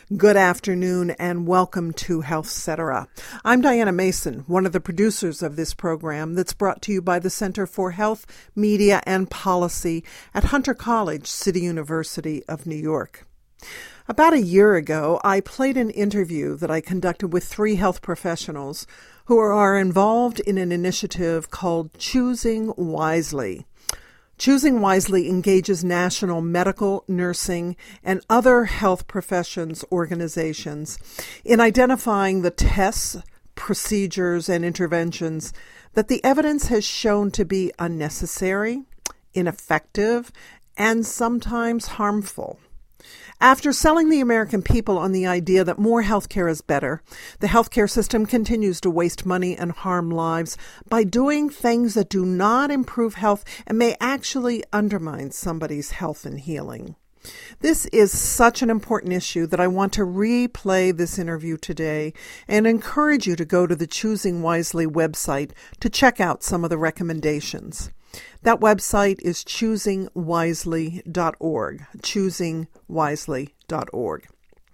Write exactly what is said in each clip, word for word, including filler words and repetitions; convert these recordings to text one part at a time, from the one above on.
Good afternoon and welcome to Health Cetera. I'm Diana Mason, one of the producers of this program that's brought to you by the Center for Health, Media, and Policy at Hunter College, City University of New York. About a year ago, I played an interview that I conducted with three health professionals who are involved in an initiative called Choosing Wisely. Choosing Wisely engages national medical, nursing, and other health professions organizations in identifying the tests, procedures, and interventions that the evidence has shown to be unnecessary, ineffective, and sometimes harmful. After selling the American people on the idea that more healthcare is better, the healthcare system continues to waste money and harm lives by doing things that do not improve health and may actually undermine somebody's health and healing. This is such an important issue that I want to replay this interview today and encourage you to go to the Choosing Wisely website to check out some of the recommendations. That website is choosing wisely dot org, choosing wisely dot org.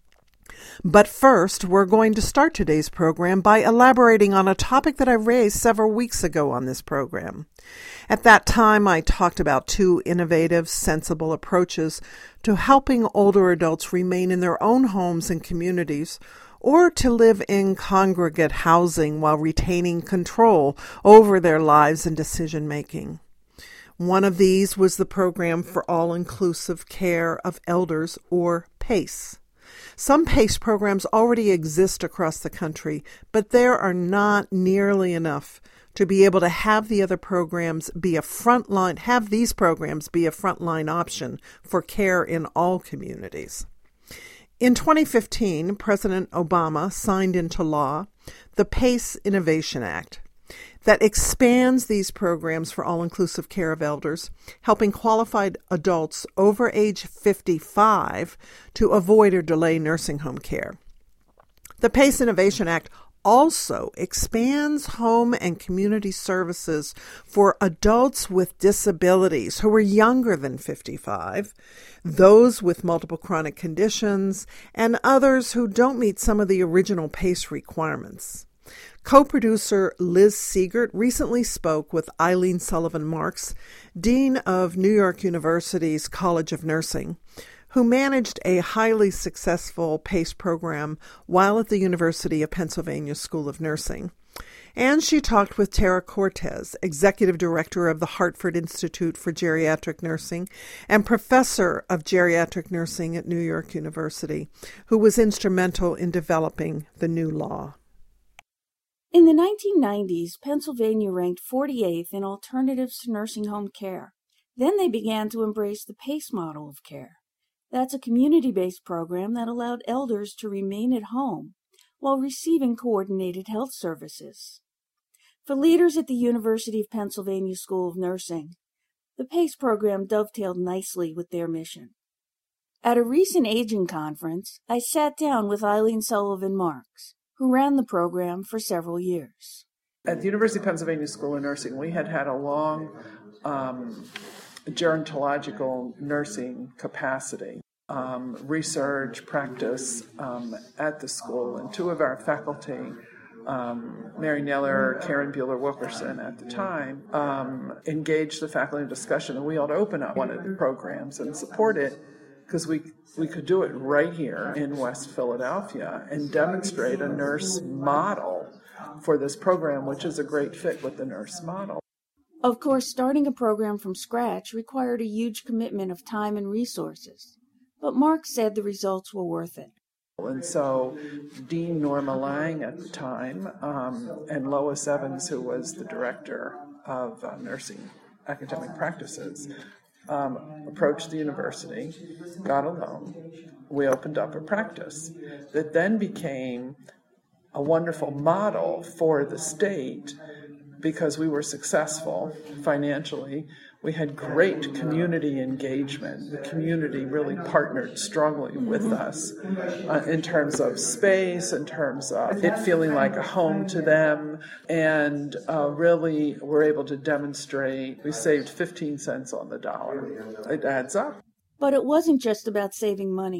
But first, we're going to start today's program by elaborating on a topic that I raised several weeks ago on this program. At that time, I talked about two innovative, sensible approaches to helping older adults remain in their own homes and communities, or to live in congregate housing while retaining control over their lives and decision-making. One of these was the Program for All-Inclusive Care of Elders, or PACE. Some PACE programs already exist across the country, but there are not nearly enough to be able to have the other programs be a frontline, have these programs be a frontline option for care in all communities. In twenty fifteen, President Obama signed into law the PACE Innovation Act that expands these programs for all-inclusive care of elders, helping qualified adults over age fifty-five to avoid or delay nursing home care. The PACE Innovation Act also expands home and community services for adults with disabilities who are younger than fifty-five, those with multiple chronic conditions, and others who don't meet some of the original PACE requirements. Co-producer Liz Siegert recently spoke with Eileen Sullivan Marks, Dean of New York University's College of Nursing, who managed a highly successful PACE program while at the University of Pennsylvania School of Nursing. And she talked with Tara Cortez, Executive Director of the Hartford Institute for Geriatric Nursing and Professor of Geriatric Nursing at New York University, who was instrumental in developing the new law. In the nineteen nineties, Pennsylvania ranked forty-eighth in alternatives to nursing home care. Then they began to embrace the PACE model of care. That's a community-based program that allowed elders to remain at home while receiving coordinated health services. For leaders at the University of Pennsylvania School of Nursing, the PACE program dovetailed nicely with their mission. At a recent aging conference, I sat down with Eileen Sullivan Marks, who ran the program for several years. At the University of Pennsylvania School of Nursing, we had had a long um, gerontological nursing capacity, um, research, practice um, at the school. And two of our faculty, um, Mary Neller, Karen Bueller-Wilkerson at the time, um, engaged the faculty in discussion that we ought to open up one of the programs and support it, because we we could do it right here in West Philadelphia and demonstrate a nurse model for this program, which is a great fit with the nurse model. Of course, starting a program from scratch required a huge commitment of time and resources, but Mark said the results were worth it. And so Dean Norma Lang at the time um, and Lois Evans, who was the director of uh, nursing academic practices, Um, approached the university, got a loan. We opened up a practice that then became a wonderful model for the state because we were successful financially. We had great community engagement. The community really partnered strongly with us uh, in terms of space, in terms of it feeling like a home to them, and uh, really were able to demonstrate we saved fifteen cents on the dollar. It adds up. But it wasn't just about saving money.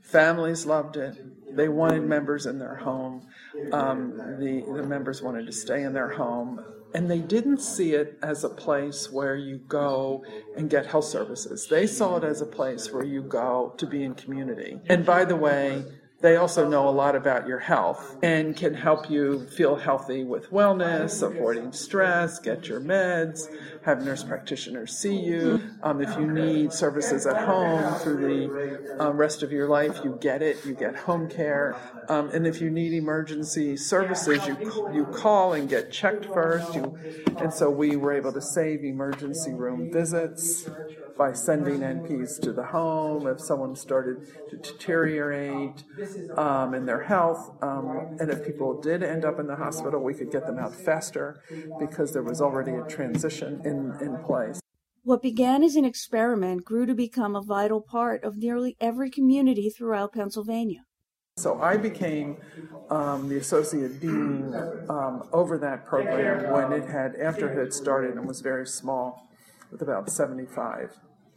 Families loved it. They wanted members in their home. Um, the, the members wanted to stay in their home. And they didn't see it as a place where you go and get health services. They saw it as a place where you go to be in community. And by the way, they also know a lot about your health and can help you feel healthy with wellness, avoiding stress, get your meds, have nurse practitioners see you. Um, if you need services at home through the um, rest of your life, you get it. You get home care. Um, and if you need emergency services, you you call and get checked first. You, and so we were able to save emergency room visits by sending N Ps to the home if someone started to deteriorate um, in their health. Um, and if people did end up in the hospital, we could get them out faster because there was already a transition in, in place. What began as an experiment grew to become a vital part of nearly every community throughout Pennsylvania. So I became um, the associate dean um, over that program when it had, after it had started and was very small, with about seventy-five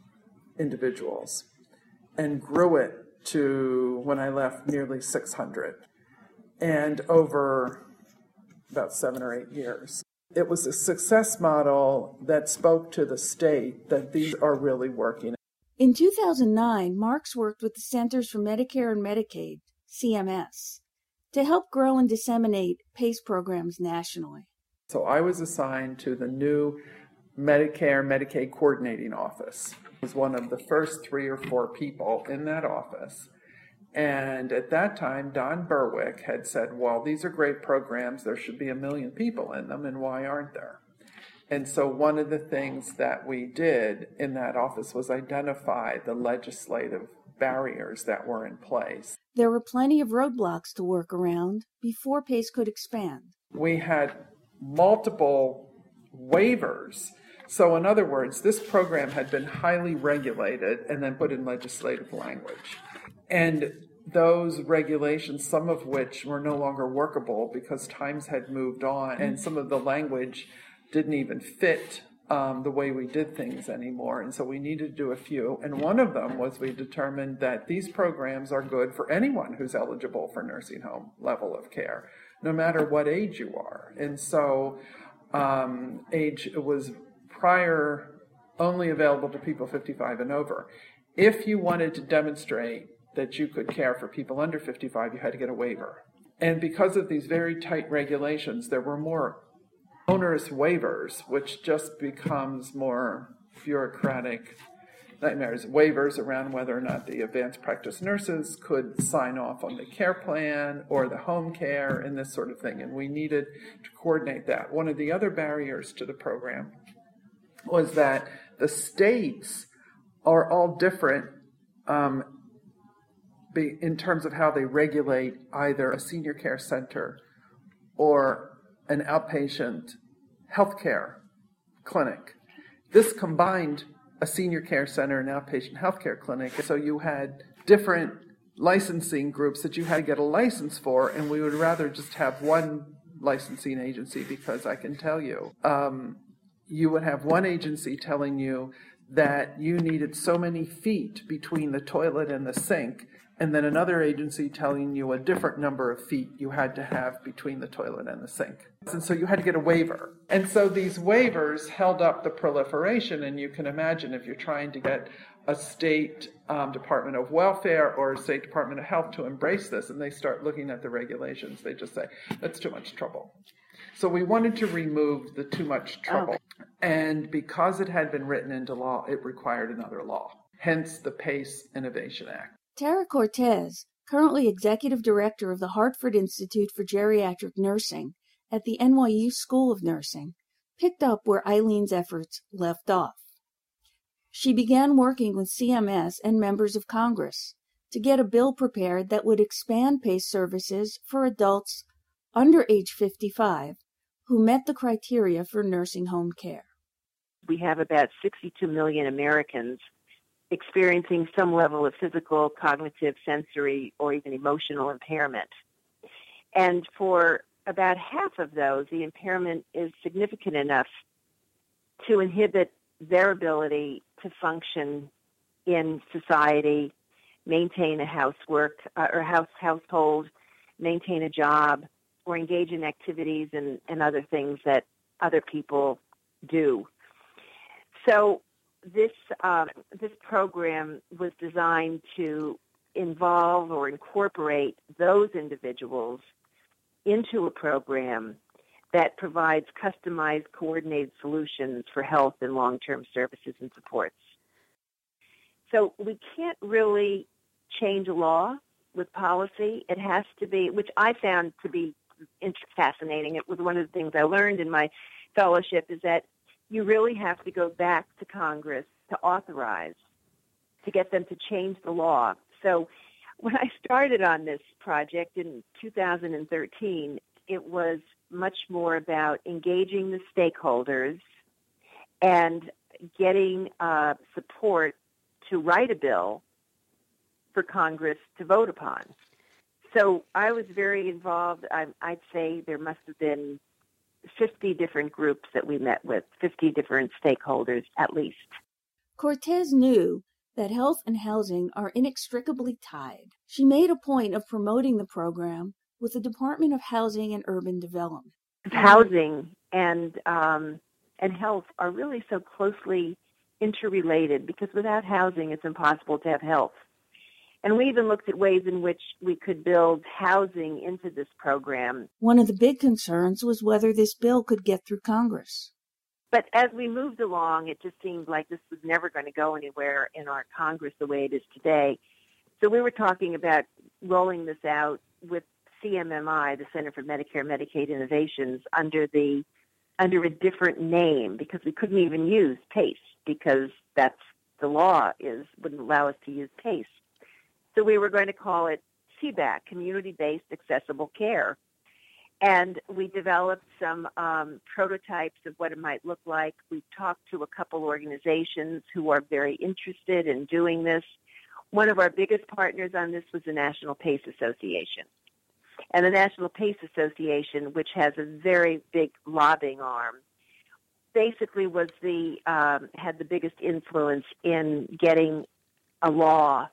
individuals, and grew it to, when I left, nearly six hundred, and over about seven or eight years. It was a success model that spoke to the state that these are really working. In two thousand nine, Marks worked with the Centers for Medicare and Medicaid, C M S, to help grow and disseminate PACE programs nationally. So I was assigned to the new Medicare Medicaid Coordinating Office. I was one of the first three or four people in that office. And at that time, Don Berwick had said, well, these are great programs. There should be a million people in them, and why aren't there? And so one of the things that we did in that office was identify the legislative barriers that were in place. There were plenty of roadblocks to work around before PACE could expand. We had multiple waivers. So in other words, this program had been highly regulated and then put in legislative language. And those regulations, some of which were no longer workable because times had moved on, and some of the language didn't even fit um, the way we did things anymore. And so we needed to do a few. And one of them was we determined that these programs are good for anyone who's eligible for nursing home level of care, no matter what age you are. And so um, age was prior only available to people fifty-five and over. If you wanted to demonstrate that you could care for people under fifty-five, you had to get a waiver. And because of these very tight regulations, there were more onerous waivers, which just becomes more bureaucratic nightmares. Waivers around whether or not the advanced practice nurses could sign off on the care plan or the home care and this sort of thing. And we needed to coordinate that. One of the other barriers to the program was that the states are all different um, be, in terms of how they regulate either a senior care center or an outpatient healthcare clinic. This combined a senior care center and outpatient healthcare clinic, so you had different licensing groups that you had to get a license for, and we would rather just have one licensing agency, because I can tell you, um, you would have one agency telling you that you needed so many feet between the toilet and the sink, and then another agency telling you a different number of feet you had to have between the toilet and the sink. And so you had to get a waiver. And so these waivers held up the proliferation, and you can imagine if you're trying to get a state um, Department of Welfare or a state Department of Health to embrace this, and they start looking at the regulations, they just say, that's too much trouble. So we wanted to remove the too much trouble. Oh. And because it had been written into law, it required another law, hence the PACE Innovation Act. Tara Cortez, currently Executive Director of the Hartford Institute for Geriatric Nursing at the N Y U School of Nursing, picked up where Eileen's efforts left off. She began working with C M S and members of Congress to get a bill prepared that would expand PACE services for adults under age fifty-five who met the criteria for nursing home care. We have about sixty-two million Americans experiencing some level of physical, cognitive, sensory, or even emotional impairment. And for about half of those, the impairment is significant enough to inhibit their ability to function in society maintain a housework uh, or house household, maintain a job, or engage in activities and, and other things that other people do. So this uh, this program was designed to involve or incorporate those individuals into a program that provides customized, coordinated solutions for health and long-term services and supports. So we can't really change a law with policy. It has to be, which I found to be fascinating. It was one of the things I learned in my fellowship, is that you really have to go back to Congress to authorize, to get them to change the law. So when I started on this project in two thousand thirteen, it was much more about engaging the stakeholders and getting uh, support to write a bill for Congress to vote upon. So I was very involved. I, I'd say there must have been fifty different groups that we met with, fifty different stakeholders at least. Cortez knew that health and housing are inextricably tied. She made a point of promoting the program with the Department of Housing and Urban Development. Housing and um, and health are really so closely interrelated, because without housing, it's impossible to have health. And we even looked at ways in which we could build housing into this program. One of the big concerns was whether this bill could get through Congress. But as we moved along, it just seemed like this was never going to go anywhere in our Congress the way it is today. So we were talking about rolling this out with C M M I, the Center for Medicare and Medicaid Innovations, under the under a different name, because we couldn't even use PACE, because that's the law is wouldn't allow us to use PACE. So we were going to call it C B A C, Community-Based Accessible Care. And we developed some um, prototypes of what it might look like. We talked to a couple organizations who are very interested in doing this. One of our biggest partners on this was the National PACE Association. And the National PACE Association, which has a very big lobbying arm, basically was the um, had the biggest influence in getting a law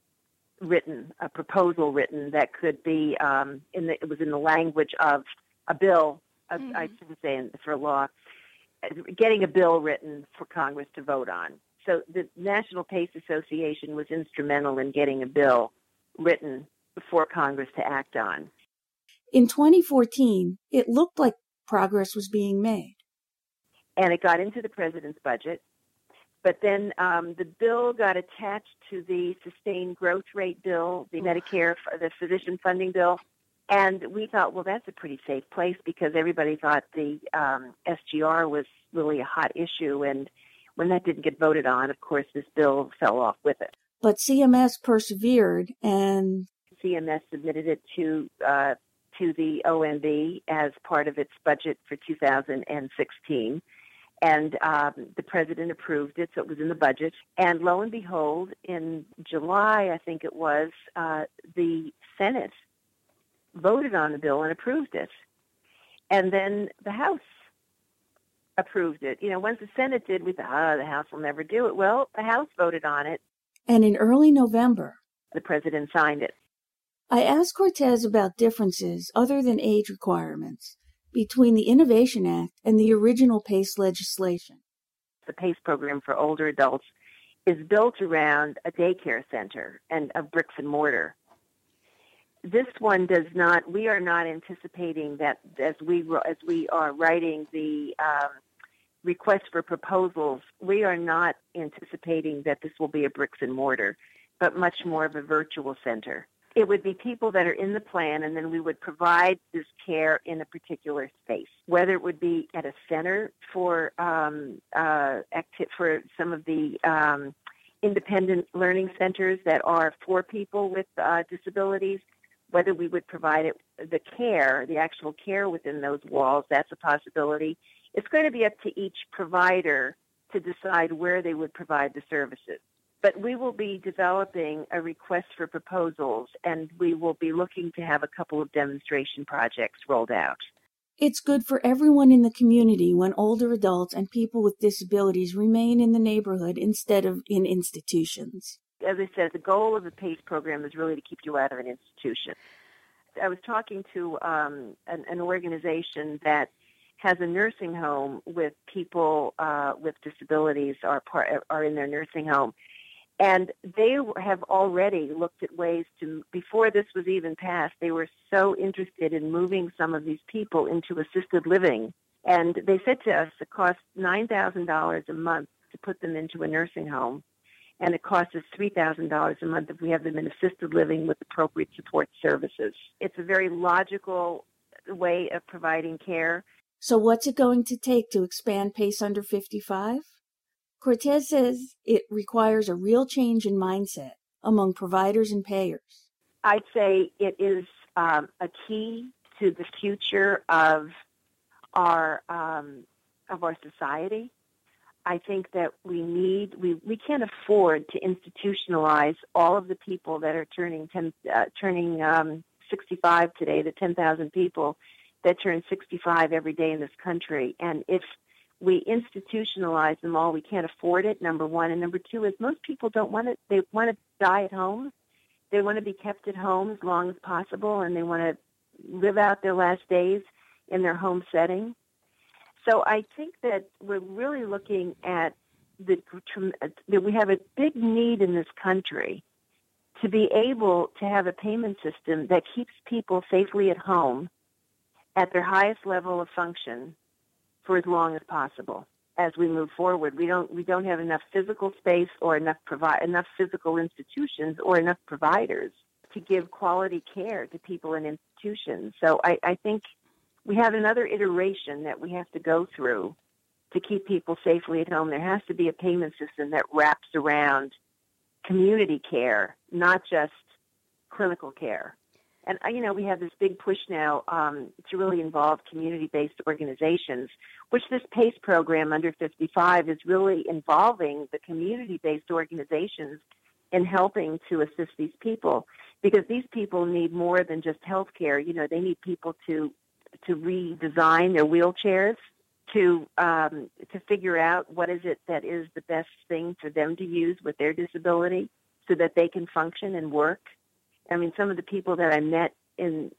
written, a proposal written that could be um, in the, it was in the language of a bill. Mm-hmm. I shouldn't say in, for a law, getting a bill written for Congress to vote on. So the National PACE Association was instrumental in getting a bill written for Congress to act on. In twenty fourteen, it looked like progress was being made. And it got into the president's budget. But then um, the bill got attached to the sustained growth rate bill, the Medicare, the physician funding bill. And we thought, well, that's a pretty safe place, because everybody thought the um, S G R was really a hot issue. And when that didn't get voted on, of course, this bill fell off with it. But C M S persevered, and C M S submitted it to uh, to the O M B as part of its budget for two thousand sixteen. And um, the president approved it, so it was in the budget. And lo and behold, in July, I think it was, uh, the Senate voted on the bill and approved it. And then the House approved it. You know, once the Senate did, we thought, oh, the House will never do it. Well, the House voted on it. And in early November, the president signed it. I asked Cortez about differences other than age requirements between the Innovation Act and the original PACE legislation. The PACE program for older adults is built around a daycare center and of bricks and mortar. This one does not, we are not anticipating that as we as we are writing the um, request for proposals, we are not anticipating that this will be a bricks and mortar, but much more of a virtual center. It would be people that are in the plan, and then we would provide this care in a particular space, whether it would be at a center for um, uh, acti- for some of the um, independent learning centers that are for people with uh, disabilities, whether we would provide it, the care, the actual care within those walls, that's a possibility. It's going to be up to each provider to decide where they would provide the services. But we will be developing a request for proposals, and we will be looking to have a couple of demonstration projects rolled out. It's good for everyone in the community when older adults and people with disabilities remain in the neighborhood instead of in institutions. as I said, the goal of the PACE program is really to keep you out of an institution. I was talking to um, an, an organization that has a nursing home with people uh, with disabilities are part, are in their nursing home. And they have already looked at ways to, before this was even passed, they were so interested in moving some of these people into assisted living. And they said to us it costs nine thousand dollars a month to put them into a nursing home, and it costs us three thousand dollars a month if we have them in assisted living with appropriate support services. It's a very logical way of providing care. So what's it going to take to expand PACE under fifty-five? Cortez says it requires a real change in mindset among providers and payers. I'd say it is um, a key to the future of our um, of our society. I think that we need we, we can't afford to institutionalize all of the people that are turning ten, uh, turning um, sixty-five today. The ten thousand people that turn sixty-five every day in this country, and if we institutionalize them all, we can't afford it, number one. And number two is most people don't want to, they want to die at home. They want to be kept at home as long as possible, and they want to live out their last days in their home setting. So I think that we're really looking at the, that we have a big need in this country to be able to have a payment system that keeps people safely at home at their highest level of function for as long as possible as we move forward. We don't we don't have enough physical space or enough provi- enough physical institutions or enough providers to give quality care to people in institutions. So I, I think we have another iteration that we have to go through to keep people safely at home. There has to be a payment system that wraps around community care, not just clinical care. And, you know, we have this big push now um, to really involve community-based organizations, which this PACE program under fifty-five is really involving the community-based organizations in helping to assist these people, because these people need more than just health care. You know, they need people to to redesign their wheelchairs, to um, to figure out what is it that is the best thing for them to use with their disability so that they can function and work. I mean, some of the people that I met in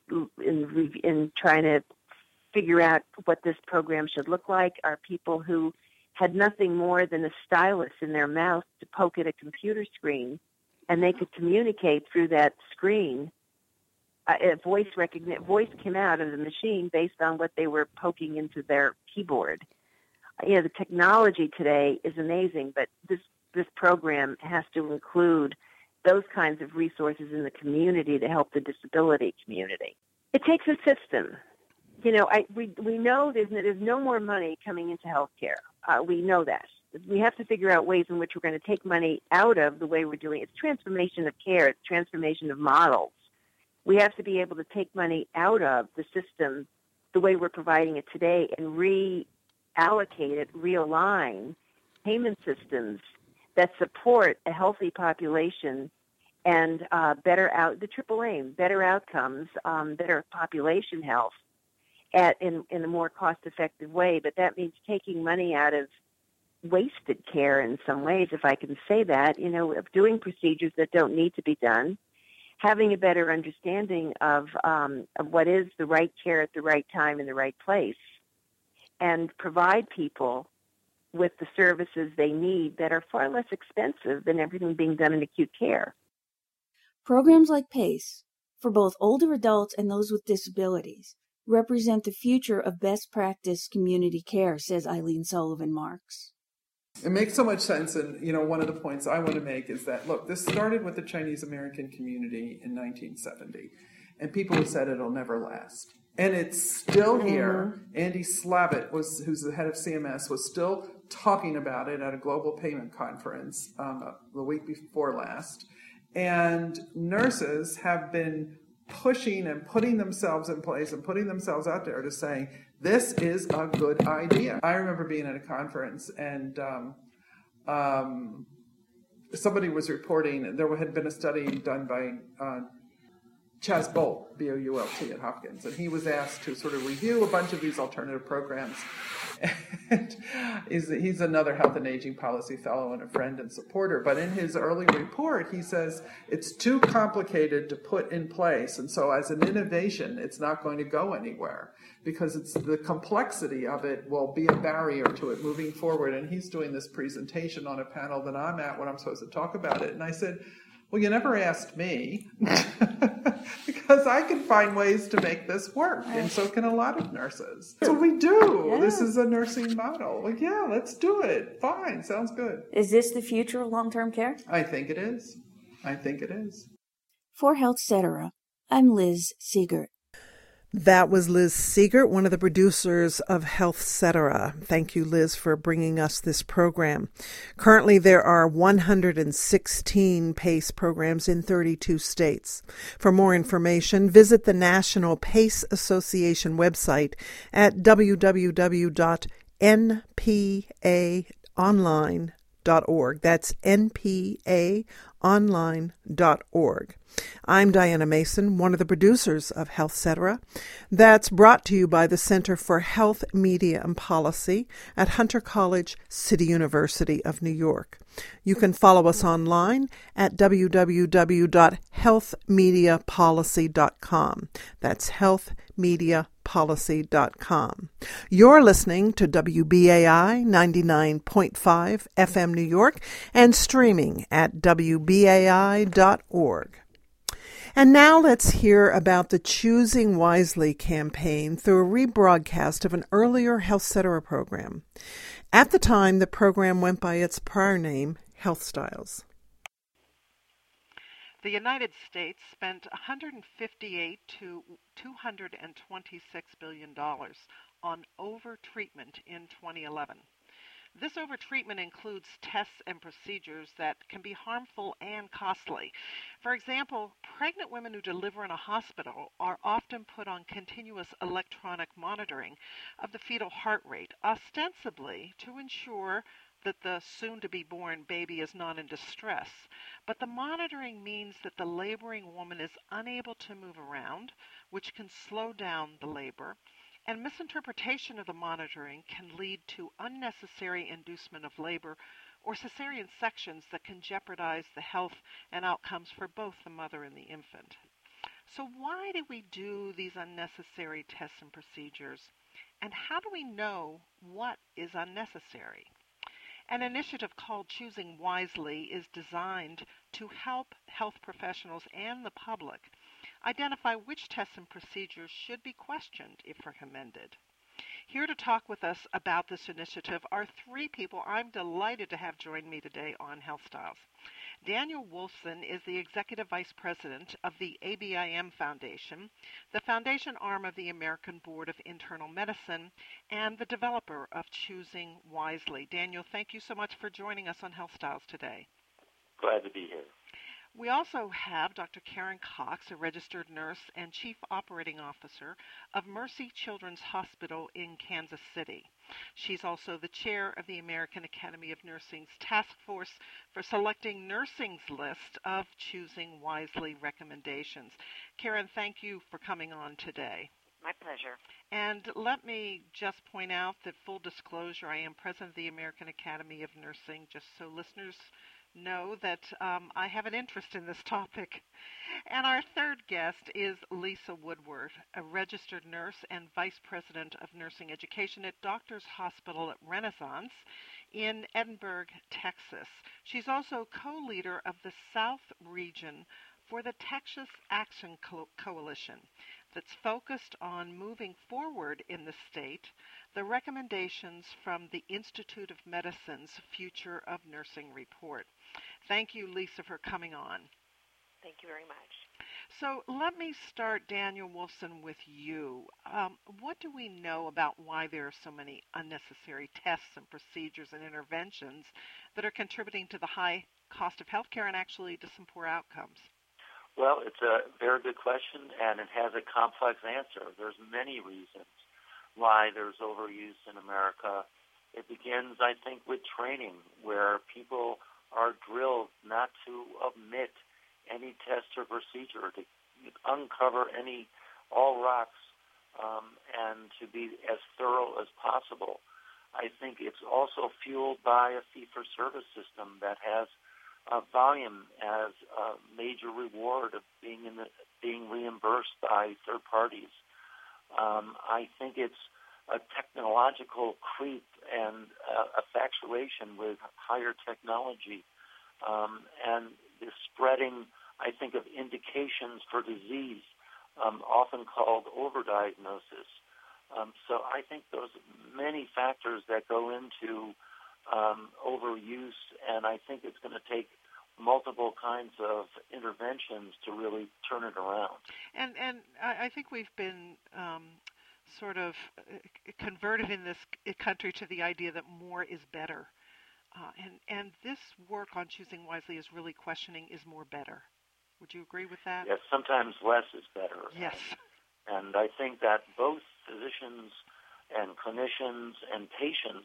in in trying to figure out what this program should look like are people who had nothing more than a stylus in their mouth to poke at a computer screen, and they could communicate through that screen. Uh, a voice recognition voice came out of the machine based on what they were poking into their keyboard. You know, the technology today is amazing, but this this program has to include those kinds of resources in the community to help the disability community. It takes a system. You know, I, we we know there's, there's no more money coming into healthcare. Uh, we know that. We have to figure out ways in which we're going to take money out of the way we're doing it. It's transformation of care. It's transformation of models. We have to be able to take money out of the system the way we're providing it today and reallocate it, realign payment systems that support a healthy population and uh, better out the triple aim, better outcomes, um, better population health at in, in a more cost-effective way. But that means taking money out of wasted care in some ways, if I can say that, you know, of doing procedures that don't need to be done, having a better understanding of um, of what is the right care at the right time in the right place, and provide people with the services they need that are far less expensive than everything being done in acute care. Programs like PACE, for both older adults and those with disabilities, represent the future of best practice community care, says Eileen Sullivan Marks. It makes so much sense, and you know, one of the points I want to make is that, look, this started with the Chinese American community in nineteen seventy, and people have said it'll never last. And it's still here. Mm-hmm. Andy Slavitt, was, who's the head of C M S, was still talking about it at a global payment conference um, the week before last. And nurses have been pushing and putting themselves in place and putting themselves out there to say, this is a good idea. I remember being at a conference and um, um, somebody was reporting there had been a study done by uh, Chaz Bolt, B O U L T at Hopkins, and he was asked to sort of review a bunch of these alternative programs. And he's, he's another health and aging policy fellow and a friend and supporter. But in his early report, he says it's too complicated to put in place. And so as an innovation, it's not going to go anywhere because it's the complexity of it will be a barrier to it moving forward. And he's doing this presentation on a panel that I'm at when I'm supposed to talk about it. And I said, well, you never asked me because I can find ways to make this work, and so can a lot of nurses. That's what we do. Yeah. This is a nursing model. Well, yeah, let's do it. Fine, sounds good. Is this the future of long-term care? I think it is. I think it is. For HealthCetera, I'm Liz Siegert. That was Liz Siegert, one of the producers of HealthCetera. Thank you, Liz, for bringing us this program. Currently, there are one hundred sixteen PACE programs in thirty-two states. For more information, visit the National PACE Association website at w w w dot n p a online dot org. That's n p a online dot org. I'm Diana Mason, one of the producers of HealthCetera. That's brought to you by the Center for Health, Media, and Policy at Hunter College, City University of New York. You can follow us online at w w w dot health media policy dot com. That's health media policy dot com. You're listening to W B A I ninety-nine point five F M New York and streaming at w b a i dot org. And now let's hear about the Choosing Wisely campaign through a rebroadcast of an earlier HealthCetera program. At the time, the program went by its prior name, Health Styles. The United States spent one hundred fifty-eight to two hundred twenty-six billion dollars on overtreatment in twenty eleven. This overtreatment includes tests and procedures that can be harmful and costly. For example, pregnant women who deliver in a hospital are often put on continuous electronic monitoring of the fetal heart rate, ostensibly to ensure that the soon-to-be-born baby is not in distress. But the monitoring means that the laboring woman is unable to move around, which can slow down the labor, and misinterpretation of the monitoring can lead to unnecessary inducement of labor or cesarean sections that can jeopardize the health and outcomes for both the mother and the infant. So why do we do these unnecessary tests and procedures? And how do we know what is unnecessary? An initiative called Choosing Wisely is designed to help health professionals and the public identify which tests and procedures should be questioned if recommended. Here to talk with us about this initiative are three people I'm delighted to have join me today on Health Styles. Daniel Wolfson is the Executive Vice President of the A B I M Foundation, the foundation arm of the American Board of Internal Medicine, and the developer of Choosing Wisely. Daniel, thank you so much for joining us on Health Styles today. Glad to be here. We also have Doctor Karen Cox, a registered nurse and Chief Operating Officer of Mercy Children's Hospital in Kansas City. She's also the chair of the American Academy of Nursing's Task Force for selecting nursing's list of Choosing Wisely recommendations. Karen, thank you for coming on today. My pleasure. And let me just point out that, full disclosure, I am president of the American Academy of Nursing, just so listeners know that um, I have an interest in this topic. And our third guest is Lisa Woodward, a registered nurse and vice president of nursing education at Doctors Hospital at Renaissance in Edinburgh, Texas. She's also co-leader of the South region for the Texas Action Co- Coalition that's focused on moving forward in the state the recommendations from the Institute of Medicine's Future of Nursing report. Thank you, Lisa, for coming on. Thank you very much. So let me start, Daniel Wolfson, with you. Um, what do we know about why there are so many unnecessary tests and procedures and interventions that are contributing to the high cost of healthcare and actually to some poor outcomes? Well, it's a very good question, and it has a complex answer. There's many reasons why there's overuse in America. It begins, I think, with training, where people are drilled not to omit any test or procedure, to uncover any all rocks um, and to be as thorough as possible. I think it's also fueled by a fee-for-service system that has uh, volume as a major reward of being in the, being reimbursed by third parties. Um, I think it's a technological creep and uh, a factuation with higher technology, um, and the spreading, I think, of indications for disease, um, often called overdiagnosis. Um, so I think there's many factors that go into um, overuse, and I think it's going to take multiple kinds of interventions to really turn it around. And and I, I think we've been um, sort of converted in this country to the idea that more is better. Uh, and, and this work on choosing wisely is really questioning, is more better? Would you agree with that? Yes, sometimes less is better. Yes. And I think that both physicians and clinicians and patients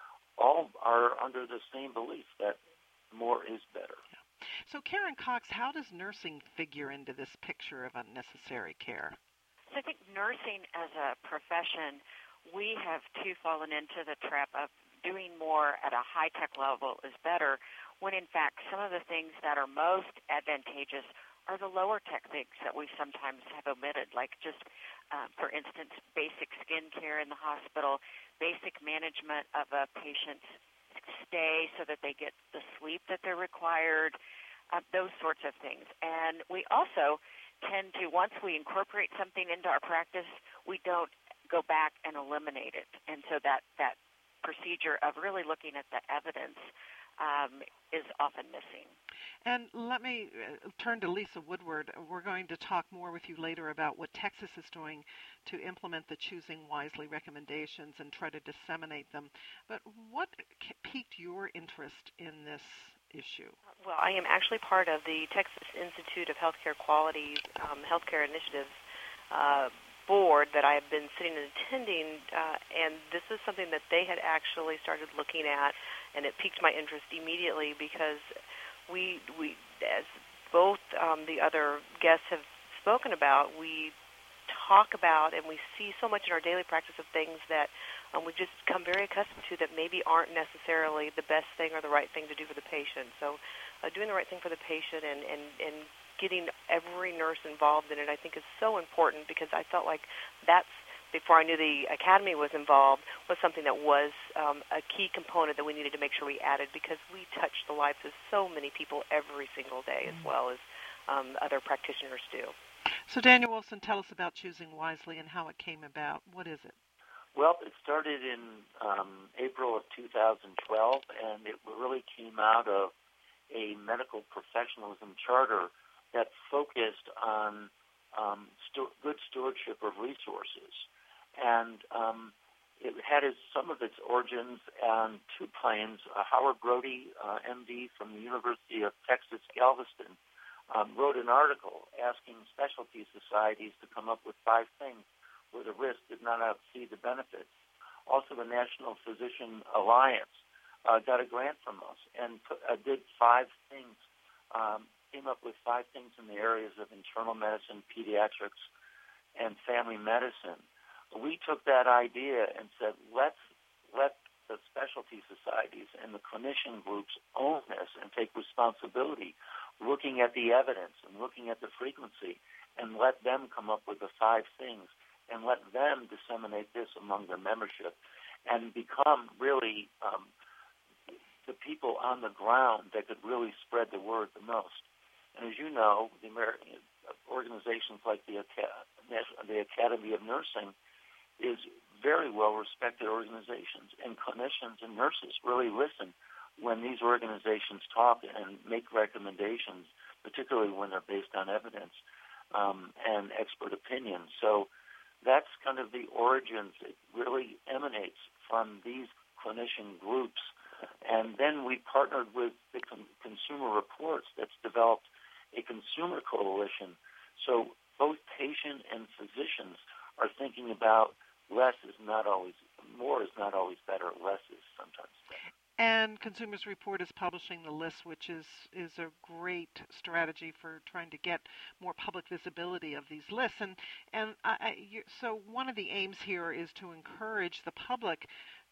all are under the same belief that more is better. Yeah. So Karen Cox, how does nursing figure into this picture of unnecessary care? So I think nursing as a profession, we have too fallen into the trap of doing more at a high-tech level is better, when in fact some of the things that are most advantageous are the lower-tech things that we sometimes have omitted, like just, uh, for instance, basic skin care in the hospital, basic management of a patient's stay so that they get the sleep that they're required, uh, those sorts of things. And we also tend to, once we incorporate something into our practice, we don't go back and eliminate it. And so that, that procedure of really looking at the evidence um, is often missing. And let me uh, turn to Lisa Woodward. We're going to talk more with you later about what Texas is doing to implement the Choosing Wisely recommendations and try to disseminate them. But what piqued your interest in this issue? Well, I am actually part of the Texas Institute of Healthcare Quality um, Healthcare Initiatives uh, board that I have been sitting and attending, uh, and this is something that they had actually started looking at, and it piqued my interest immediately because we, we as both um, the other guests have spoken about, we talk about and we see so much in our daily practice of things that um, we just become very accustomed to that maybe aren't necessarily the best thing or the right thing to do for the patient. So uh, doing the right thing for the patient and, and, and getting every nurse involved in it, I think, is so important because I felt like that's, before I knew the academy was involved, was something that was um, a key component that we needed to make sure we added because we touch the lives of so many people every single day as well as um, other practitioners do. So Daniel Wilson, tell us about Choosing Wisely and how it came about. What is it? Well, it started in um, April of two thousand twelve, and it really came out of a medical professionalism charter that focused on um, stu- good stewardship of resources. And um, it had its, some of its origins on two planes. Uh, Howard Brody, uh, M D from the University of Texas, Galveston, um, wrote an article asking specialty societies to come up with five things where the risk did not exceed the benefits. Also, the National Physician Alliance uh, got a grant from us and put, uh, did five things, um, came up with five things in the areas of internal medicine, pediatrics, and family medicine. We took that idea and said, let's let the specialty societies and the clinician groups own this and take responsibility, looking at the evidence and looking at the frequency, and let them come up with the five things and let them disseminate this among their membership and become really um, the people on the ground that could really spread the word the most. And as you know, the American organizations like the, the Academy of Nursing is very well-respected organizations, and clinicians and nurses really listen when these organizations talk and make recommendations, particularly when they're based on evidence um, and expert opinion. So that's kind of the origins. It really emanates from these clinician groups. And then we partnered with the con- Consumer Reports that's developed a consumer coalition. So both patient and physicians are thinking about less is not always, more is not always better, less is sometimes better. And Consumers Report is publishing the list, which is, is a great strategy for trying to get more public visibility of these lists. And, and I, I, you, so one of the aims here is to encourage the public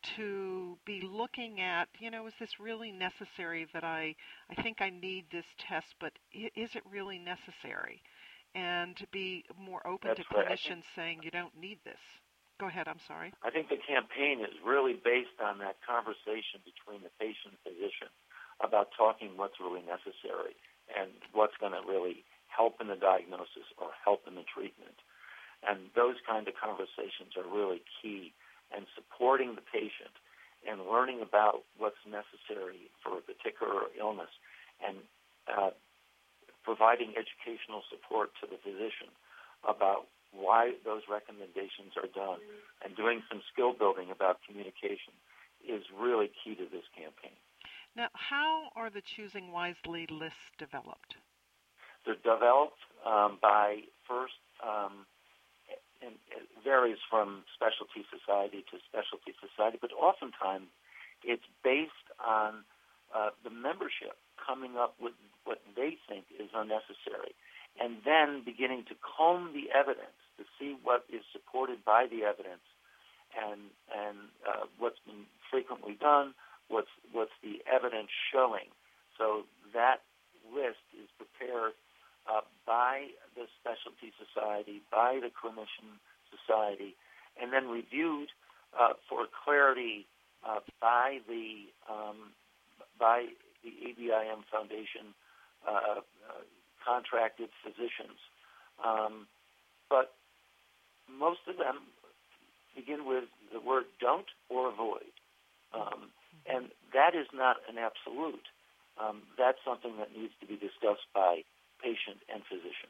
to be looking at, you know, is this really necessary that I, I think I need this test, but is it really necessary? And to be more open That's to right. clinicians saying you don't need this. Go ahead, I'm sorry. I think the campaign is really based on that conversation between the patient and physician about talking what's really necessary and what's going to really help in the diagnosis or help in the treatment. And those kind of conversations are really key, and supporting the patient and learning about what's necessary for a particular illness, and uh, providing educational support to the physician about why those recommendations are done, and doing some skill building about communication is really key to this campaign. Now, how are the Choosing Wisely lists developed? They're developed um, by first, um, and it varies from specialty society to specialty society, but oftentimes it's based on uh, the membership coming up with what they think is unnecessary, and then beginning to comb the evidence to see what is supported by the evidence, and and uh, what's been frequently done, what's what's the evidence showing. So that list is prepared uh, by the specialty society, by the clinician society, and then reviewed uh, for clarity uh, by the um, by the A B I M Foundation uh, uh, contracted physicians. Um, but most of them begin with the word don't or avoid. Um, and that is not an absolute. Um, that's something that needs to be discussed by patient and physician.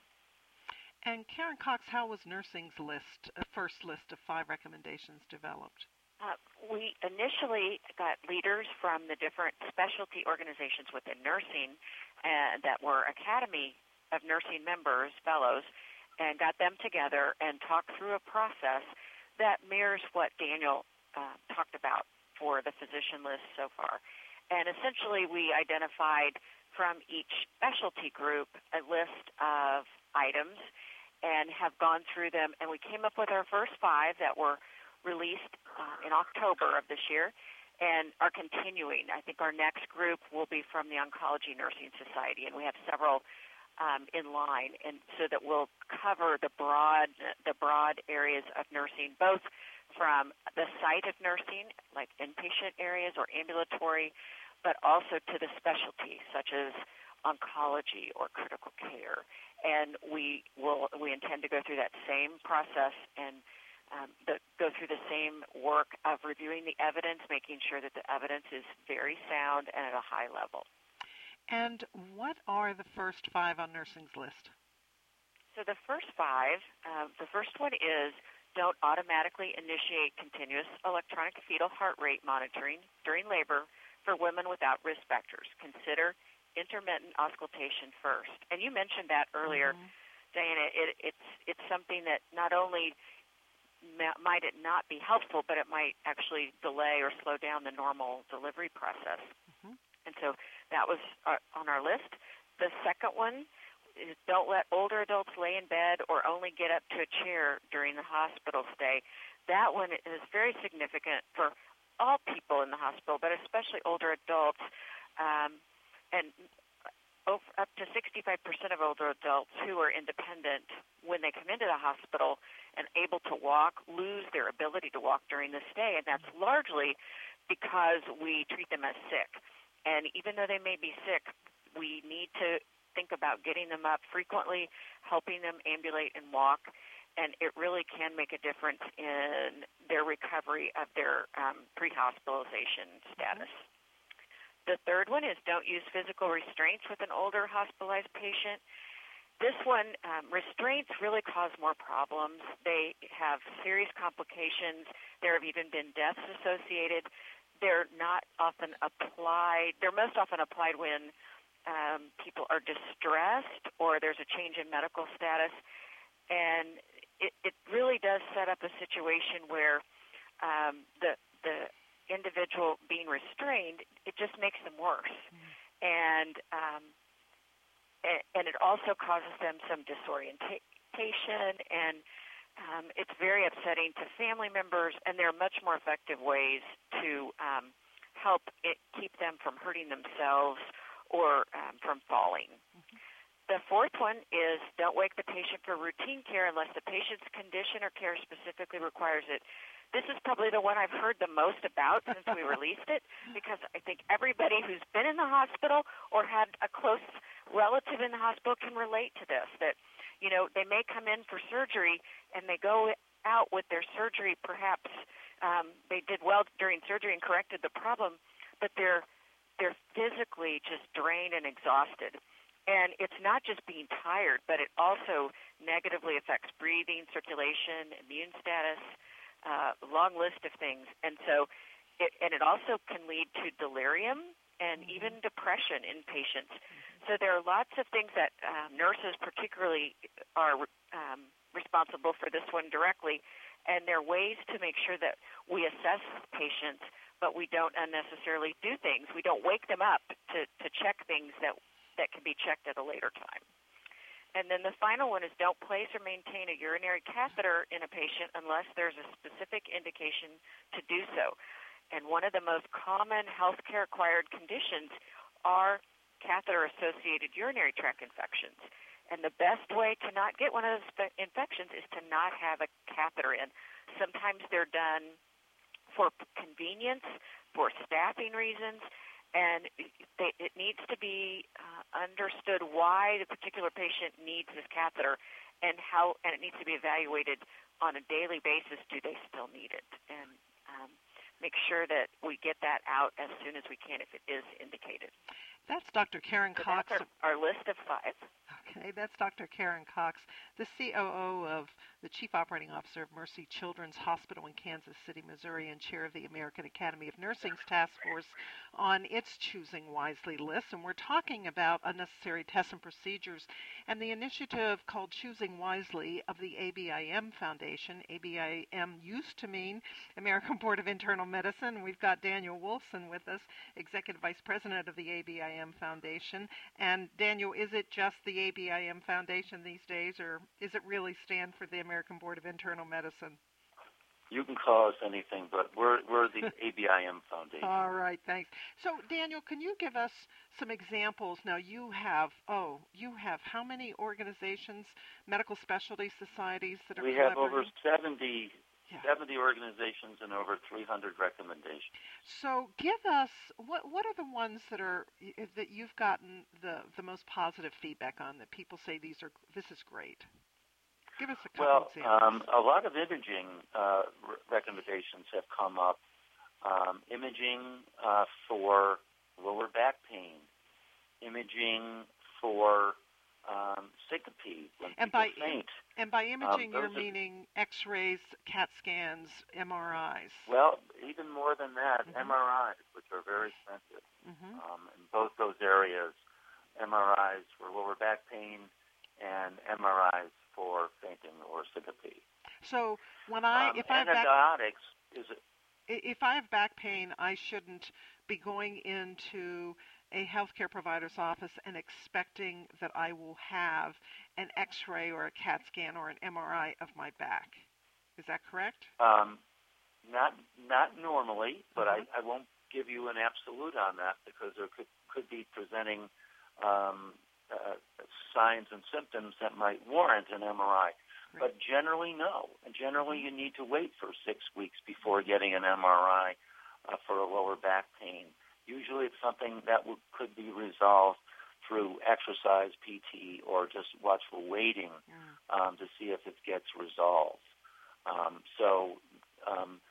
And Karen Cox, how was nursing's list, uh, first list of five recommendations developed? Uh, we initially got leaders from the different specialty organizations within nursing uh, that were Academy of Nursing members, fellows, and got them together and talked through a process that mirrors what Daniel uh, talked about for the physician list so far. And essentially we identified from each specialty group a list of items and have gone through them, and we came up with our first five that were released uh, in October of this year and are continuing. I think our next group will be from the Oncology Nursing Society, and we have several um, in line, and so that we'll cover the broad the broad areas of nursing, both from the site of nursing, like inpatient areas or ambulatory, but also to the specialty, such as oncology or critical care. And we will we intend to go through that same process and Um, the, go through the same work of reviewing the evidence, making sure that the evidence is very sound and at a high level. And what are the first five on nursing's list? So the first five, uh, the first one is don't automatically initiate continuous electronic fetal heart rate monitoring during labor for women without risk factors. Consider intermittent auscultation first. And you mentioned that earlier, mm-hmm. Diana. It, it's it's something that not only might it not be helpful, but it might actually delay or slow down the normal delivery process. Mm-hmm. And so that was our, on our list. The second one is don't let older adults lay in bed or only get up to a chair during the hospital stay. That one is very significant for all people in the hospital, but especially older adults. Um, and over, up to sixty-five percent of older adults who are independent when they come into the hospital and able to walk lose their ability to walk during the stay, and that's largely because we treat them as sick. And even though they may be sick, we need to think about getting them up frequently, helping them ambulate and walk, and it really can make a difference in their recovery of their um, pre-hospitalization status. The third one is don't use physical restraints with an older hospitalized patient. This one, um, restraints really cause more problems. They have serious complications. There have even been deaths associated. They're not often applied. They're most often applied when um, people are distressed or there's a change in medical status. And it, it really does set up a situation where um, the the individual being restrained, it just makes them worse. Mm. And, um, and and it also causes them some disorientation, and um, it's very upsetting to family members, and there are much more effective ways to um, help it, keep them from hurting themselves or um, from falling. Mm-hmm. The fourth one is don't wake the patient for routine care unless the patient's condition or care specifically requires it. This is probably the one I've heard the most about since we released it, because I think everybody who's been in the hospital or had a close relative in the hospital can relate to this, that, you know, they may come in for surgery and they go out with their surgery, perhaps um, they did well during surgery and corrected the problem, but they're they're physically just drained and exhausted. And it's not just being tired, but it also negatively affects breathing, circulation, immune status, uh, long list of things. And so, it, and it also can lead to delirium and mm-hmm. even depression in patients. Mm-hmm. So there are lots of things that um, nurses particularly are um, responsible for this one directly, and there are ways to make sure that we assess patients, but we don't unnecessarily do things. We don't wake them up to, to check things that that can be checked at a later time. And then the final one is don't place or maintain a urinary catheter in a patient unless there's a specific indication to do so. And one of the most common healthcare-acquired conditions are catheter-associated urinary tract infections. And the best way to not get one of those infections is to not have a catheter in. Sometimes they're done for convenience, for staffing reasons, and they, it needs to be uh, understood why the particular patient needs this catheter, and how, and it needs to be evaluated on a daily basis. Do they still need it? And um, make sure that we get that out as soon as we can if it is indicated. That's Doctor Karen so Cox. That's our, our list of five. Okay, that's Doctor Karen Cox, the C O O of the Chief Operating Officer of Mercy Children's Hospital in Kansas City, Missouri, and chair of the American Academy of Nursing's task force on its Choosing Wisely list. And we're talking about unnecessary tests and procedures and the initiative called Choosing Wisely of the A B I M Foundation. A B I M used to mean American Board of Internal Medicine. We've got Daniel Wolfson with us, Executive Vice President of the A B I M Foundation. And Daniel, is it just the A B I M Foundation these days, or is it really stand for the American Board of Internal Medicine? You can call us anything, but we're we're the A B I M Foundation. All right, thanks. So, Daniel, can you give us some examples? Now, you have, oh, you have how many organizations, medical specialty societies that are We have over seventy, yeah. seventy organizations and over three hundred recommendations. So, give us, what what are the ones that are that you've gotten the, the most positive feedback on, that people say these are this is great? Give us a couple well, examples. Um, a lot of imaging uh, re- recommendations have come up. Um, imaging uh, for lower back pain, imaging for um, syncope when and people by, faint. And by imaging, um, you're are, meaning X-rays, CAT scans, M R Is. Well, even more than that, mm-hmm. M R Is, which are very expensive. Mm-hmm. Um, in both those areas, M R Is for lower back pain and M R Is for fainting or syncope. So when I, um, if I have antibiotics back, is it, if I have back pain, I shouldn't be going into a healthcare provider's office and expecting that I will have an X-ray or a CAT scan or an M R I of my back. Is that correct? Um, not not normally, but uh-huh. I, I won't give you an absolute on that, because there could could be presenting um, uh, signs and symptoms that might warrant an M R I. Right. But generally, no. And generally, you need to wait for six weeks before getting an M R I uh, for a lower back pain. Usually, it's something that w- could be resolved through exercise, P T, or just watchful waiting um, to see if it gets resolved. Um, so, um,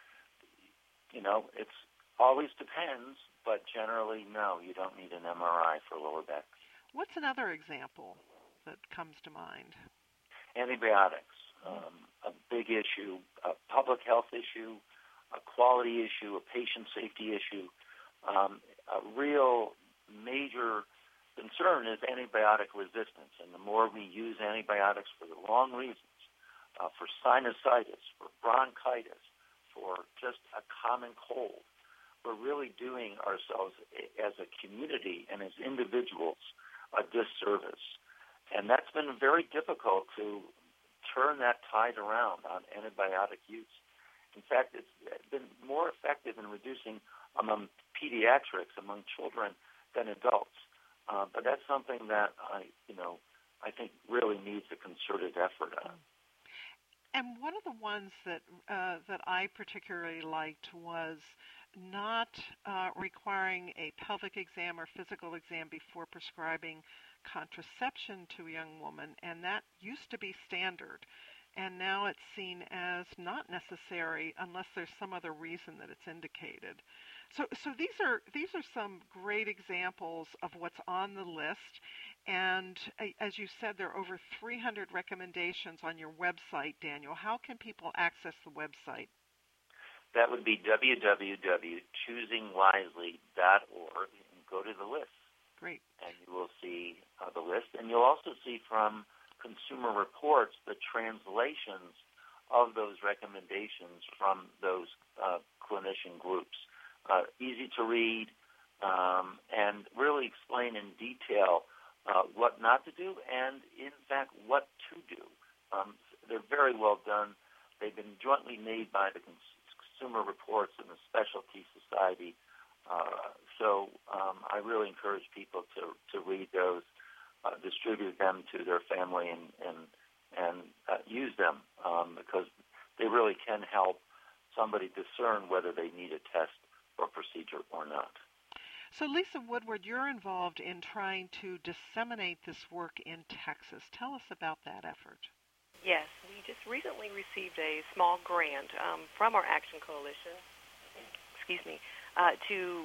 you know, it's always depends, but generally, no, you don't need an M R I for lower back pain. What's another example that comes to mind? Antibiotics, um, a big issue, a public health issue, a quality issue, a patient safety issue. Um, a real major concern is antibiotic resistance, and the more we use antibiotics for the wrong reasons, uh, for sinusitis, for bronchitis, for just a common cold, we're really doing ourselves as a community and as individuals a disservice. And that's been very difficult to turn that tide around on antibiotic use. In fact, it's been more effective in reducing among pediatrics, among children, than adults. Uh, but that's something that I, you know, I think really needs a concerted effort on. And one of the ones that uh, that I particularly liked was not uh, requiring a pelvic exam or physical exam before prescribing contraception to a young woman, and that used to be standard. And now it's seen as not necessary unless there's some other reason that it's indicated. So, so these are these are some great examples of what's on the list. And uh, as you said, there are over three hundred recommendations on your website, Daniel. How can people access the website? That would be w w w dot choosing wisely dot org, and go to the list. Great. And you will see uh, the list. And you'll also see from Consumer Reports the translations of those recommendations from those uh, clinician groups. Uh, easy to read, um, and really explain in detail uh, what not to do and, in fact, what to do. Um, they're very well done. They've been jointly made by the Consumer Reports and the Specialty Society. Uh, so um, I really encourage people to, to read those, uh, distribute them to their family, and, and, and uh, use them um, because they really can help somebody discern whether they need a test or procedure or not. So Lisa Woodward, you're involved in trying to disseminate this work in Texas. Tell us about that effort. Yes, we just recently received a small grant um, from our Action Coalition, excuse me, uh, to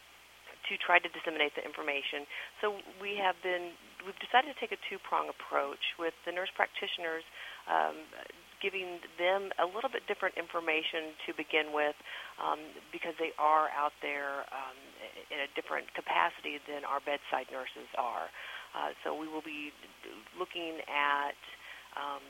to try to disseminate the information. So we have been, we've decided to take a two-prong approach with the nurse practitioners, um, giving them a little bit different information to begin with, um, because they are out there um, in a different capacity than our bedside nurses are. Uh, so we will be looking at um,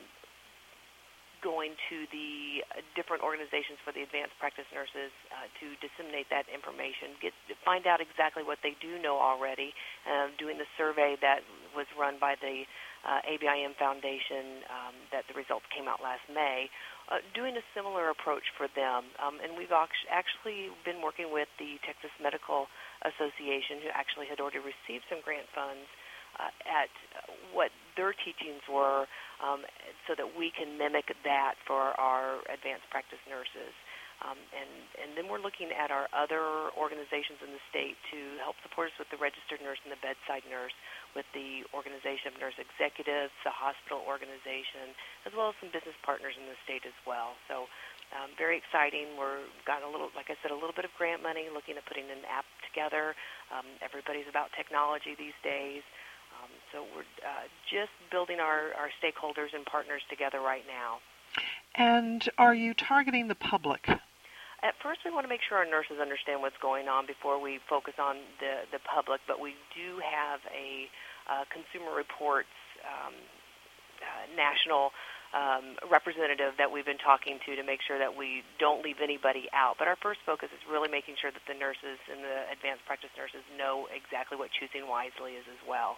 going to the different organizations for the advanced practice nurses uh, to disseminate that information, get find out exactly what they do know already, uh, doing the survey that was run by the Uh, A B I M Foundation, um, that the results came out last May, uh, doing a similar approach for them. Um, and we've actually been working with the Texas Medical Association, who actually had already received some grant funds, uh, at what their teachings were, um, so that we can mimic that for our advanced practice nurses. Um, and, and then we're looking at our other organizations in the state to help support us with the registered nurse and the bedside nurse, with the Organization of Nurse Executives, the hospital organization, as well as some business partners in the state as well. So um, very exciting. We're got a little, like I said, a little bit of grant money, looking at putting an app together. Um, everybody's about technology these days. Um, so we're uh, just building our, our stakeholders and partners together right now. And are you targeting the public? At first, we want to make sure our nurses understand what's going on before we focus on the, the public, but we do have a uh, Consumer Reports um, uh, national um, representative that we've been talking to to make sure that we don't leave anybody out. But our first focus is really making sure that the nurses and the advanced practice nurses know exactly what choosing wisely is as well.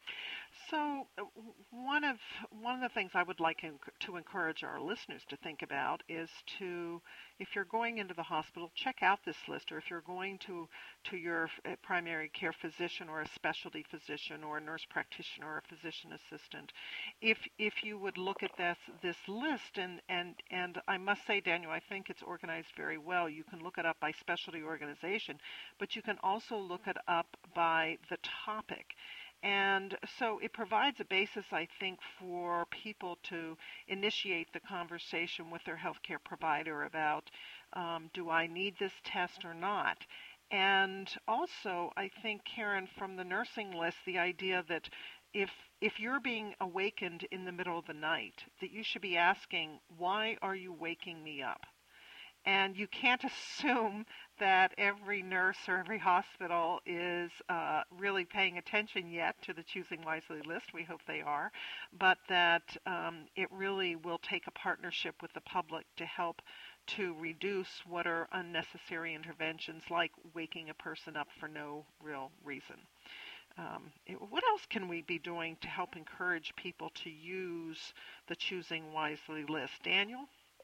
So uh, one of one of the things I would like to encourage our listeners to think about is to, if you're going into the hospital, check out this list, or if you're going to to your primary care physician or a specialty physician or a nurse practitioner or a physician assistant, if if you would look at this this list, and and and I must say, Daniel, I think it's organized very well. You can look it up by specialty organization, but you can also look it up by the topic. And so it provides a basis, I think, for people to initiate the conversation with their healthcare provider about, um, do I need this test or not? And also, I think, Karen, from the nursing list, the idea that if if you're being awakened in the middle of the night, that you should be asking, why are you waking me up? And you can't assume that every nurse or every hospital is uh, really paying attention yet to the Choosing Wisely list. We hope they are, but that um, it really will take a partnership with the public to help to reduce what are unnecessary interventions, like waking a person up for no real reason. Um, it, what else can we be doing to help encourage people to use the Choosing Wisely list? Daniel?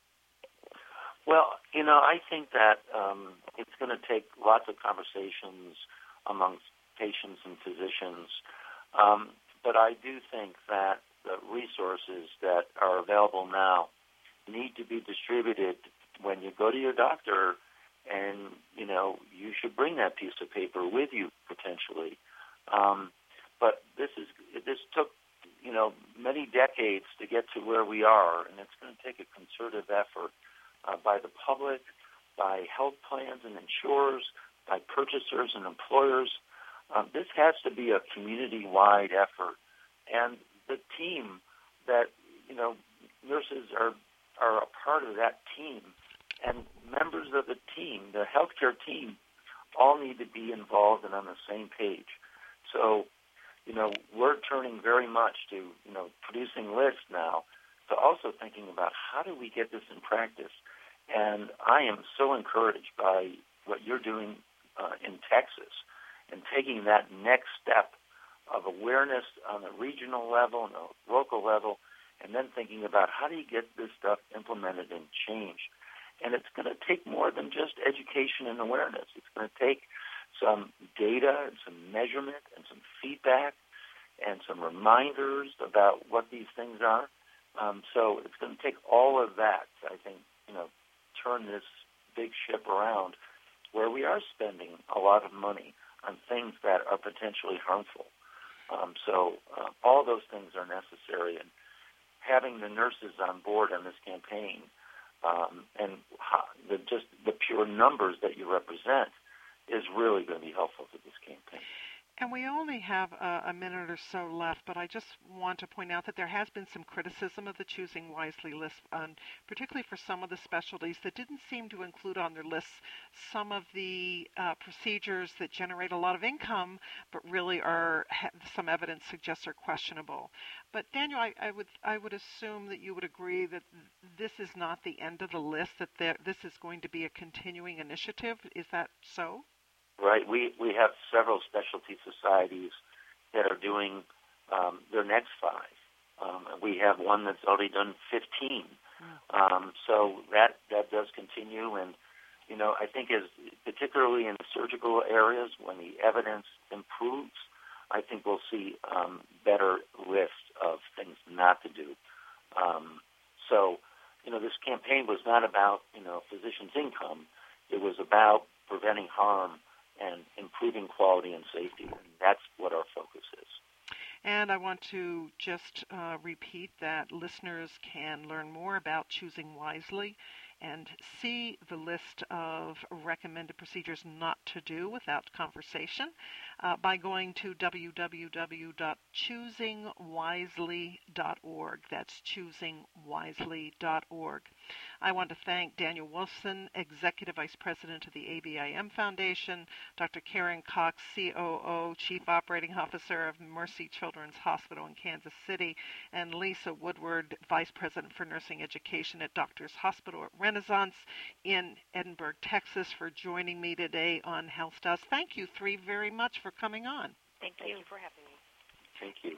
Well, you know, I think that um, it's going to take lots of conversations amongst patients and physicians, um, but I do think that the resources that are available now need to be distributed when you go to your doctor, and, you know, you should bring that piece of paper with you potentially. Um, but this is this took, you know, many decades to get to where we are, and it's going to take a concerted effort uh, by the public, by health plans and insurers, by purchasers and employers. Um, this has to be a community-wide effort, and the team that, you know, nurses are are a part of that team, and members of the team, the healthcare team, all need to be involved and on the same page. So, you know, we're turning very much to, you know, producing lists now, to also thinking about how do we get this in practice. And I am so encouraged by what you're doing uh, in Texas and taking that next step of awareness on the regional level and the local level, and then thinking about how do you get this stuff implemented and changed. And it's going to take more than just education and awareness. It's going to take some data and some measurement and some feedback and some reminders about what these things are. Um, so it's going to take all of that to, I think, you know, turn this big ship around where we are spending a lot of money on things that are potentially harmful. Um, so uh, all those things are necessary, and having the nurses on board on this campaign um, and how, the, just the pure numbers that you represent is really going to be helpful to this campaign. And we only have a, a minute or so left, but I just want to point out that there has been some criticism of the Choosing Wisely list, um, particularly for some of the specialties that didn't seem to include on their lists some of the uh, procedures that generate a lot of income, but really are, ha- some evidence suggests are questionable. But Daniel, I, I would I would assume that you would agree that this is not the end of the list, that there, this is going to be a continuing initiative. Is that so? Right. We we have several specialty societies that are doing um, their next five. Um, we have one that's already done fifteen. Um, so that that does continue, and you know I think as particularly in the surgical areas when the evidence improves, I think we'll see um, better lists of things not to do. Um, so you know this campaign was not about you know physicians' income; it was about preventing harm and improving quality and safety. And that's what our focus is. And I want to just uh, repeat that listeners can learn more about Choosing Wisely and see the list of recommended procedures not to do without conversation uh, by going to w w w dot choosing wisely dot org. That's choosing wisely dot org. I want to thank Daniel Wolfson, Executive Vice President of the A B I M Foundation, Doctor Karen Cox, C O O, Chief Operating Officer of Mercy Children's Hospital in Kansas City, and Lisa Woodward, Vice President for Nursing Education at Doctors Hospital at Renaissance in Edinburgh, Texas, for joining me today on Health Does. Thank you three very much for coming on. Thank you, Thank you for having me. Thank you.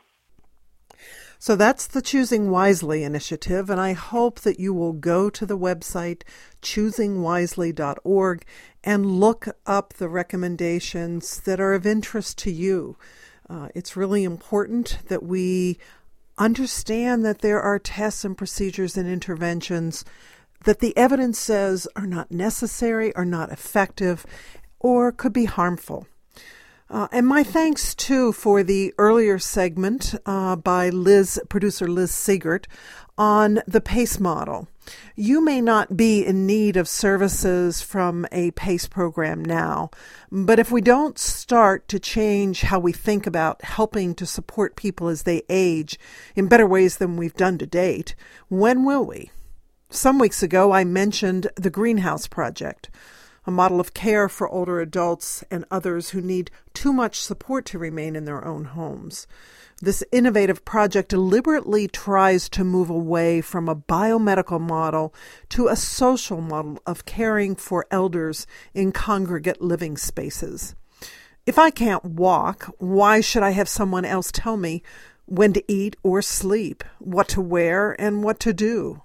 So that's the Choosing Wisely initiative, and I hope that you will go to the website choosing wisely dot org and look up the recommendations that are of interest to you. Uh, it's really important that we understand that there are tests and procedures and interventions that the evidence says are not necessary, are not effective, or could be harmful. Uh, and my thanks, too, for the earlier segment uh, by Liz, producer Liz Siegert, on the PACE model. You may not be in need of services from a PACE program now, but if we don't start to change how we think about helping to support people as they age in better ways than we've done to date, when will we? Some weeks ago, I mentioned the Greenhouse Project, a model of care for older adults and others who need too much support to remain in their own homes. This innovative project deliberately tries to move away from a biomedical model to a social model of caring for elders in congregate living spaces. If I can't walk, why should I have someone else tell me when to eat or sleep, what to wear, and what to do?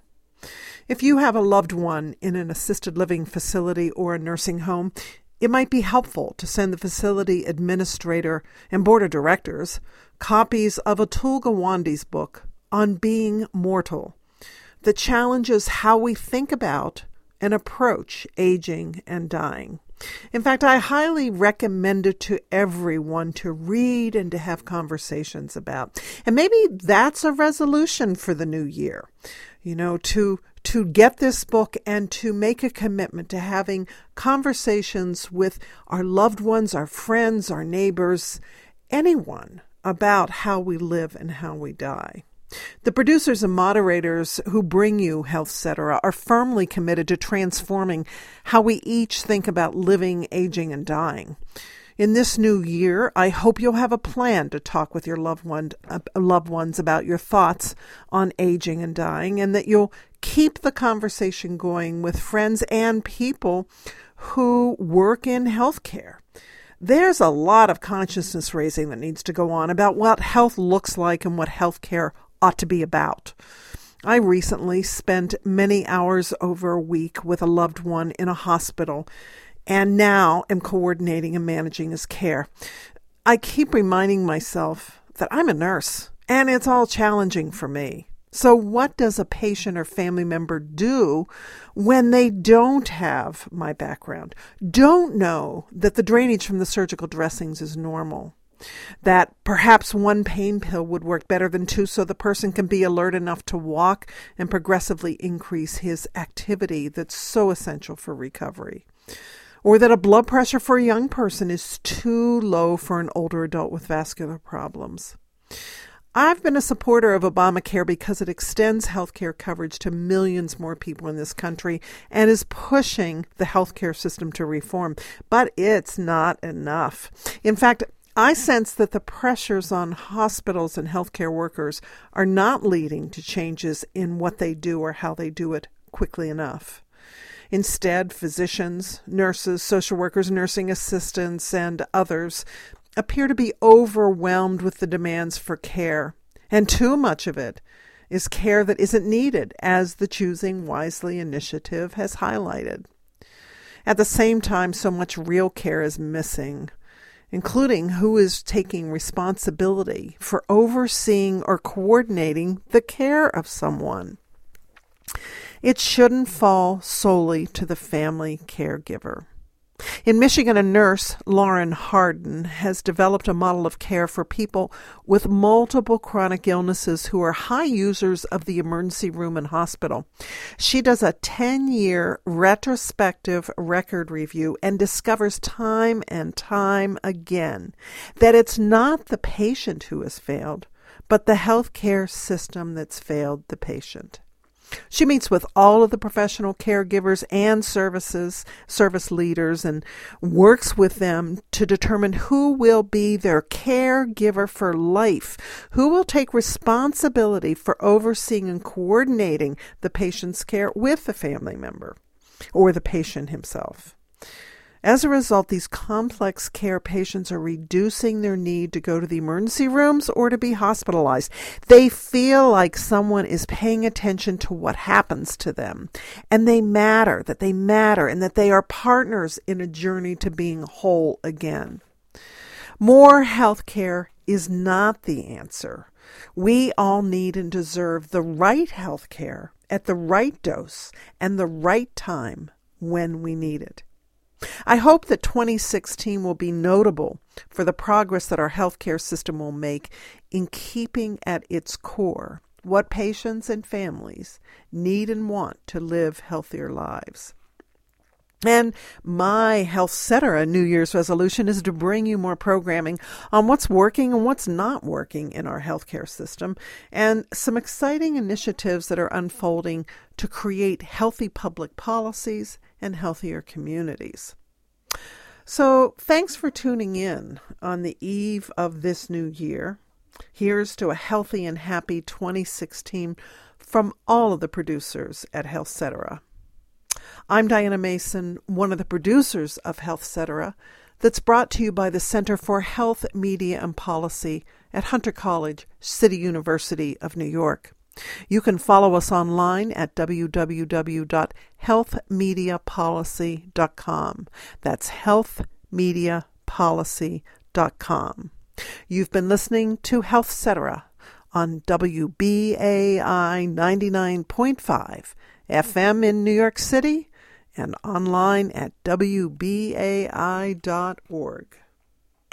If you have a loved one in an assisted living facility or a nursing home, it might be helpful to send the facility administrator and board of directors copies of Atul Gawande's book on Being Mortal that challenges how we think about and approach aging and dying. In fact, I highly recommend it to everyone to read and to have conversations about. And maybe that's a resolution for the new year, you know, to to get this book and to make a commitment to having conversations with our loved ones, our friends, our neighbors, anyone about how we live and how we die. The producers and moderators who bring you HealthCetera are firmly committed to transforming how we each think about living, aging, and dying. In this new year, I hope you'll have a plan to talk with your loved one, uh, loved ones about your thoughts on aging and dying, and that you'll keep the conversation going with friends and people who work in healthcare. There's a lot of consciousness raising that needs to go on about what health looks like and what healthcare ought to be about. I recently spent many hours over a week with a loved one in a hospital, and now am coordinating and managing his care. I keep reminding myself that I'm a nurse, and it's all challenging for me. So what does a patient or family member do when they don't have my background, don't know that the drainage from the surgical dressings is normal, that perhaps one pain pill would work better than two so the person can be alert enough to walk and progressively increase his activity that's so essential for recovery, or that a blood pressure for a young person is too low for an older adult with vascular problems. I've been a supporter of Obamacare because it extends healthcare coverage to millions more people in this country and is pushing the healthcare system to reform. But it's not enough. In fact, I sense that the pressures on hospitals and healthcare workers are not leading to changes in what they do or how they do it quickly enough. Instead, physicians, nurses, social workers, nursing assistants, and others appear to be overwhelmed with the demands for care, and too much of it is care that isn't needed, as the Choosing Wisely initiative has highlighted. At the same time, so much real care is missing, including who is taking responsibility for overseeing or coordinating the care of someone. It shouldn't fall solely to the family caregiver. In Michigan, a nurse, Lauren Harden, has developed a model of care for people with multiple chronic illnesses who are high users of the emergency room and hospital. She does a ten-year retrospective record review and discovers time and time again that it's not the patient who has failed, but the healthcare system that's failed the patient. She meets with all of the professional caregivers and services, service leaders, and works with them to determine who will be their caregiver for life, who will take responsibility for overseeing and coordinating the patient's care with the family member or the patient himself. As a result, these complex care patients are reducing their need to go to the emergency rooms or to be hospitalized. They feel like someone is paying attention to what happens to them, and they matter, that they matter, and that they are partners in a journey to being whole again. More health care is not the answer. We all need and deserve the right health care at the right dose and the right time when we need it. I hope that twenty sixteen will be notable for the progress that our healthcare system will make in keeping at its core what patients and families need and want to live healthier lives. And my Health Cetera New Year's resolution is to bring you more programming on what's working and what's not working in our healthcare system, and some exciting initiatives that are unfolding to create healthy public policies and healthier communities. So thanks for tuning in on the eve of this new year. Here's to a healthy and happy twenty sixteen from all of the producers at Health Cetera. I'm Diana Mason, one of the producers of Health Cetera, that's brought to you by the Center for Health, Media, and Policy at Hunter College, City University of New York. You can follow us online at w w w dot health media policy dot com. That's health media policy dot com. You've been listening to Health Cetera on W B A I ninety-nine point five F M in New York City and online at w b a i dot org.